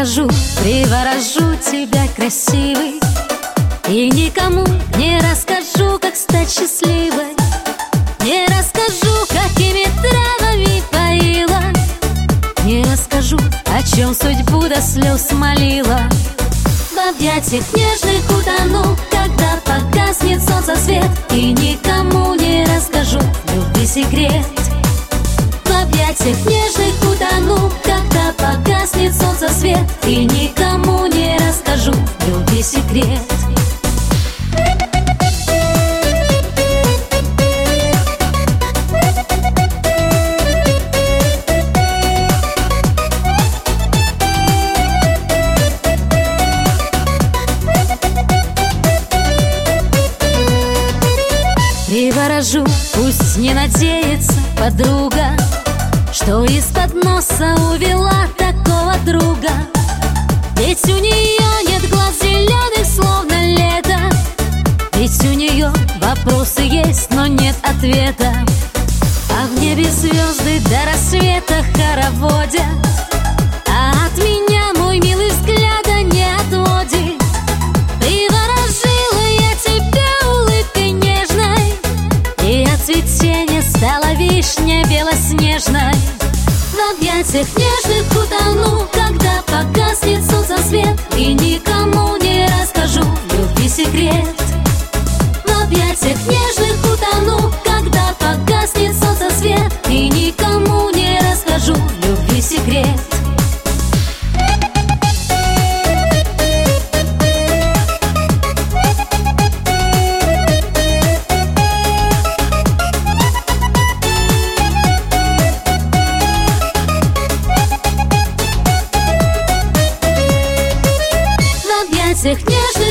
приворожу тебя, красивый, и никому не расскажу, как стать счастливой. Не расскажу, какими травами поила, не расскажу, о чем судьбу до слез молила. В объятиях нежных утону, когда погаснет солнце свет, и никому не расскажу любви секрет. В объятиях нежных утону, когда погаснет солнце свет, и никому не расскажу любви секрет. Приворожу, пусть не надеется подруга, что из-под носа увела такого друга. Ведь у нее нет глаз зеленых, словно лето. Ведь у нее вопросы есть, но нет ответа. А в небе звезды до рассвета хороводят, а от меня мой милый взгляда не отводит. Приворожила я тебя улыбкой нежной, и от цветения стала вишня белоснежной. В объятиях нежных утону, когда погаснет солнце свет, и никому не расскажу любви секрет. В объятиях нежных утону, когда погаснет солнце свет, и никому не расскажу любви секрет. В объятиях нежных